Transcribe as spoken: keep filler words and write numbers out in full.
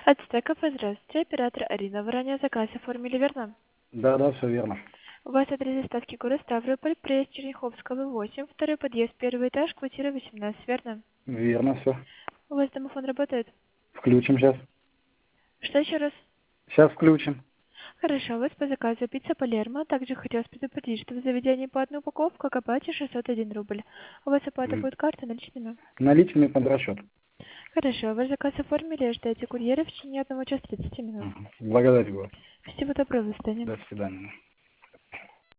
Ацтеков, здравствуйте. Оператор Арина. Вы ранее заказ оформили, верно? Да, да, все верно. У вас адрес доставки город Ставрополь, проезд Черняховского, восемь, второй подъезд, первый этаж, квартира восемнадцать, верно? Верно все. У вас домофон работает? Включим сейчас. Что еще раз? Сейчас включим. Хорошо, у вас по заказу пицца Палермо. Также хотелось предупредить, что в заведении по одной упаковке к оплате шестьсот один рубль. У вас оплата М. будет картой наличными? Наличными под расчет. Хорошо, ваш заказ оформили, ждете курьера в течение одного часа тридцати минут. Мгм. Благодарю вас. Всего доброго, до свидания. До свидания.